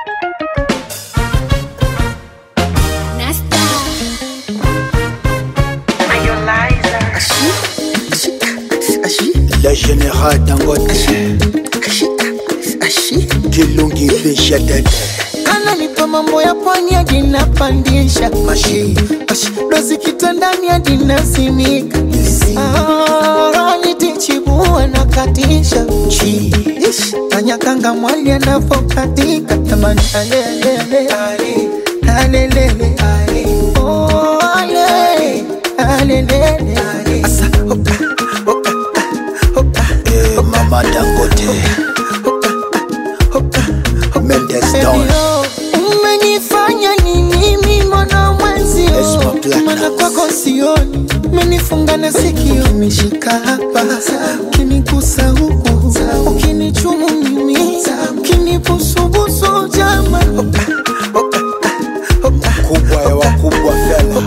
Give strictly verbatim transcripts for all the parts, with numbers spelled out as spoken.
La générale Dangote Kilungi Fisha Dede Ananipa mambo ya pwani hadi napandisha Mashi dozi kitandani hadi nasimika Ah, nitichibua na katisha Chi Tanyakanga mwali anapokatika Tamani alelele Alelele Oh ale Alelele Asa hoka hoka hoka Eh mama Dangote Hoka hoka Mendes Don Umenifanya nini mimi mwana mwenzio Mana kwako sioni Umenifunga na sikio Ukinishika hapa Ukinigusa huku Ukinichumu mimi Ukinibusubusu jama Kubwa ya wakubwa fela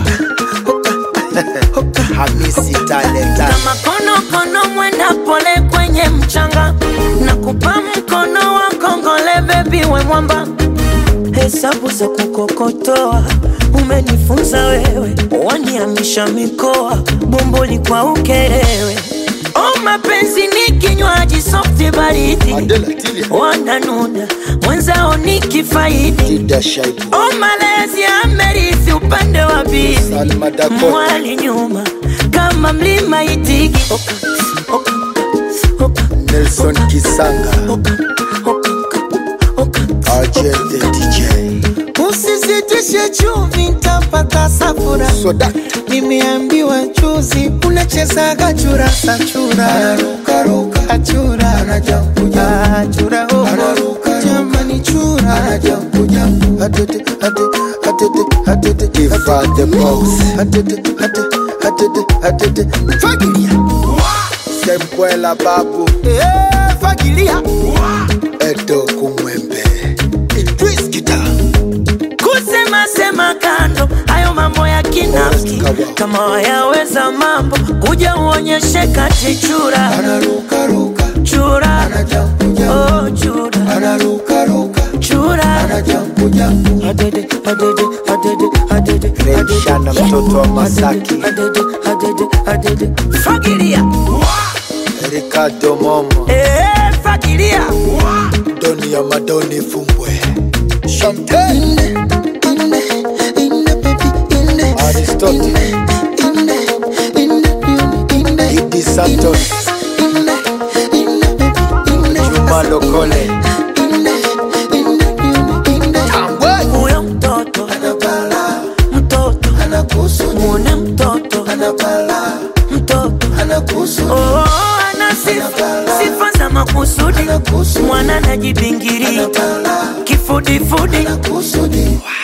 Hamisi talent Kama kono kono mwenda pole kwenye mchanga Na kupa mkono wa kongole baby we mwamba Hesabu za kukokotoa Umenifunza wewe Waniamisha mikoa Bomboli kwa ukerewe Oh mapenzi ni kinywaji softi baridi Wananuna Mwenzao ni kifaidi Tida Shaibu Oh malezi amerithi upande wa bibi Salma Dakota Mwali nyuma Kama mlima Itigi Oka, oka, oka Nelson Kisanga Oka, oka, oka R J the D J Usizitishe chumvi nitapata safura Soda Nimeambiwa chuzi unacheza gachura sachura Anaruka ruka Achura Anajampu jampu Achura hoho Anaruka Jamani chura Anajampu jampu Atete atete atete atete Tifa the box Atete atete atete atete Fagilia Sempuela babu Eh, fagilia Edo kumwembe Idris Kita Kusema sema kando Hayo mambo ya kinafiki Kama wayaweza mambo Kuja uonyeshe kati chura Anaruka ruka Chura Anajampu jampu Oh chura Anaruka ruka Chura Anajampu jampu Adede, adede, adede, adede Rejana mtoto wa Masaki Adede, adede, adede Fagilia Ricardo Momo Eh, fagilia Doni ya Madoni Fumbwe Champagne Inde, inde, inde baby inde Aristotle Inde, inde, inde Idi Santos Inde, inde baby inde Juma Lokole Inde, inde, inde Tambwe Uyo mtoto Anabala Mtoto Anakusu Mune mtoto Anabala Mtoto Anakusu Oh, ana sifa Sifa za makusudi Mwana najibingiri Kifudi fudi Anakusudi